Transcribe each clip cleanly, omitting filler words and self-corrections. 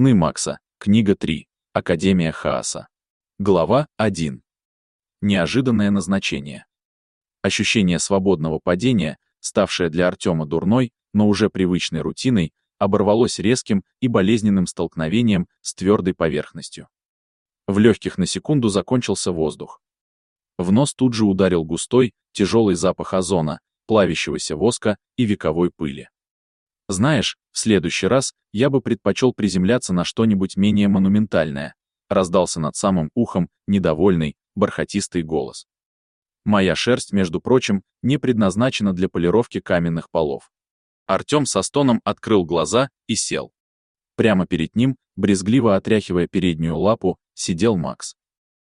Сны Макса. Книга 3. Академия Хаоса. Глава 1. Неожиданное назначение. Ощущение свободного падения, ставшее для Артема дурной, но уже привычной рутиной, оборвалось резким и болезненным столкновением с твердой поверхностью. В легких на секунду закончился воздух. В нос тут же ударил густой, тяжелый запах озона, плавящегося воска и вековой пыли. «Знаешь, в следующий раз я бы предпочел приземляться на что-нибудь менее монументальное», раздался над самым ухом недовольный, бархатистый голос. «Моя шерсть, между прочим, не предназначена для полировки каменных полов». Артем со стоном открыл глаза и сел. Прямо перед ним, брезгливо отряхивая переднюю лапу, сидел Макс.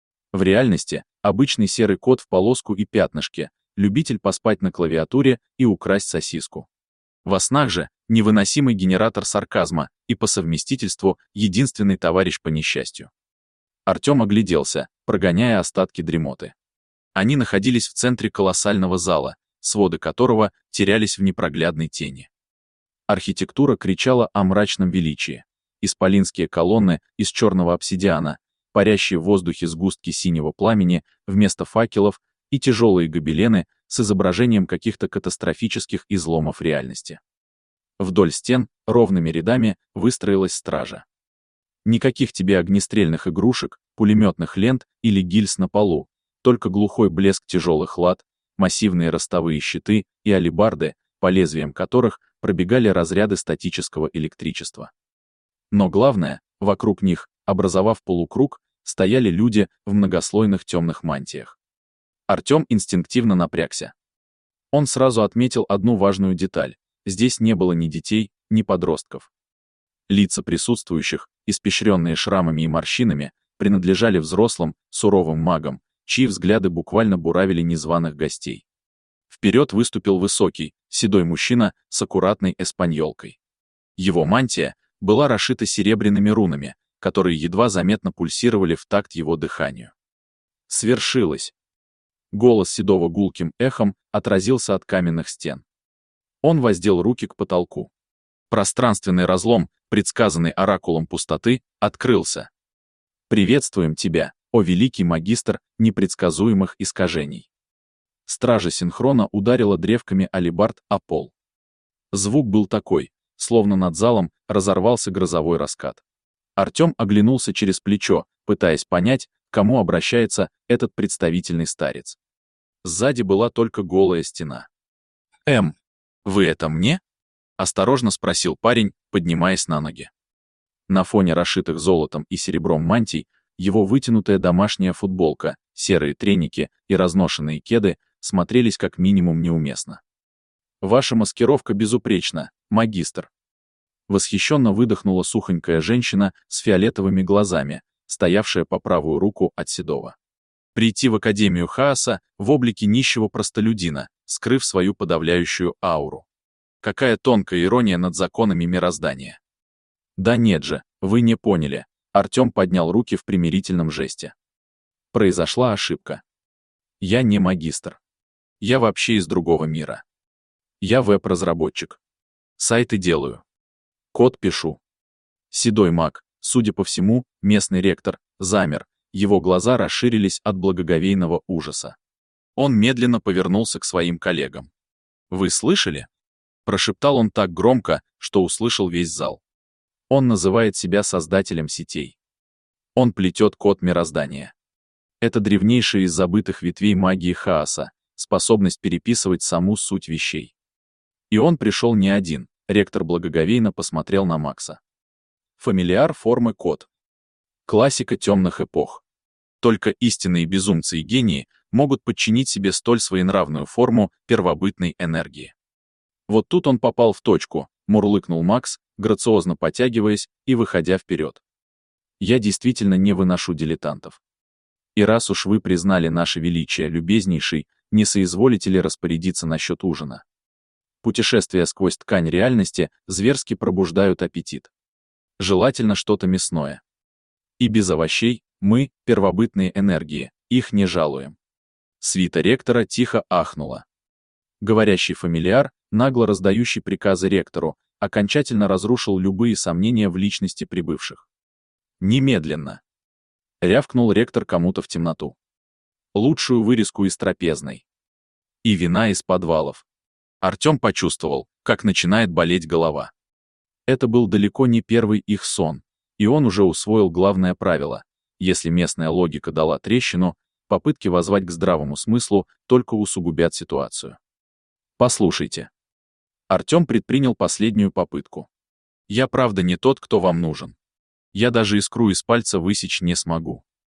В реальности обычный серый кот в полоску и пятнышке, любитель поспать на клавиатуре и украсть сосиску. Во снах же невыносимый генератор сарказма и по совместительству единственный товарищ по несчастью. Артем огляделся, прогоняя остатки дремоты. Они находились в центре колоссального зала, своды которого терялись в непроглядной тени. Архитектура кричала о мрачном величии. Исполинские колонны из черного обсидиана, парящие в воздухе сгустки синего пламени вместо факелов и тяжелые гобелены с изображением каких-то катастрофических изломов реальности. Вдоль стен ровными рядами выстроилась стража. Никаких тебе огнестрельных игрушек, пулеметных лент или гильз на полу, только глухой блеск тяжелых лад, массивные ростовые щиты и алебарды, по лезвиям которых пробегали разряды статического электричества. Но главное, вокруг них, образовав полукруг, стояли люди в многослойных темных мантиях. Артем инстинктивно напрягся. Он сразу отметил одну важную деталь. Здесь не было ни детей, ни подростков. Лица присутствующих, испещренные шрамами и морщинами, принадлежали взрослым, суровым магам, чьи взгляды буквально буравили незваных гостей. Вперед выступил высокий, седой мужчина с аккуратной эспаньолкой. Его мантия была расшита серебряными рунами, которые едва заметно пульсировали в такт его дыханию. Свершилось. Голос седого гулким эхом отразился от каменных стен. Он воздел руки к потолку. Пространственный разлом, предсказанный оракулом пустоты, открылся. «Приветствуем тебя, о великий магистр непредсказуемых искажений». Стража синхрона ударила древками алебард о пол. Звук был такой, словно над залом разорвался грозовой раскат. Артем оглянулся через плечо, пытаясь понять, к кому обращается этот представительный старец. Сзади была только голая стена. Вы это мне?» — осторожно спросил парень, поднимаясь на ноги. На фоне расшитых золотом и серебром мантий его вытянутая домашняя футболка, серые треники и разношенные кеды смотрелись как минимум неуместно. «Ваша маскировка безупречна, магистр». Восхищенно выдохнула сухонькая женщина с фиолетовыми глазами, стоявшая по правую руку от седого. Прийти в Академию Хаоса в облике нищего простолюдина, скрыв свою подавляющую ауру. Какая тонкая ирония над законами мироздания. Да нет же, вы не поняли. Артем поднял руки в примирительном жесте. Произошла ошибка. Я не магистр. Я вообще из другого мира. Я веб-разработчик. Сайты делаю. Код пишу. Седой маг, судя по всему, местный ректор, замер, его глаза расширились от благоговейного ужаса. Он медленно повернулся к своим коллегам. «Вы слышали?» — прошептал он так громко, что услышал весь зал. Он называет себя создателем сетей. Он плетет код мироздания. Это древнейшая из забытых ветвей магии хаоса, способность переписывать саму суть вещей. И он пришел не один, ректор благоговейно посмотрел на Макса. Фамильяр формы код. Классика темных эпох. Только истинные безумцы и гении могут подчинить себе столь своенравную форму первобытной энергии. Вот тут он попал в точку, мурлыкнул Макс, грациозно потягиваясь и выходя вперед. Я действительно не выношу дилетантов. И раз уж вы признали наше величие, любезнейший, не соизволите ли распорядиться насчет ужина? Путешествия сквозь ткань реальности зверски пробуждают аппетит. Желательно что-то мясное. И без овощей мы, первобытные энергии, их не жалуем. Свита ректора тихо ахнула. Говорящий фамильяр, нагло раздающий приказы ректору, окончательно разрушил любые сомнения в личности прибывших. «Немедленно!» — рявкнул ректор кому-то в темноту. «Лучшую вырезку из трапезной. И вина из подвалов». Артем почувствовал, как начинает болеть голова. Это был далеко не первый их сон, и он уже усвоил главное правило: если местная логика дала трещину, попытки воззвать к здравому смыслу только усугубят ситуацию. «Послушайте». Артем предпринял последнюю попытку. «Я правда не тот, кто вам нужен. Я даже искру из пальца высечь не смогу.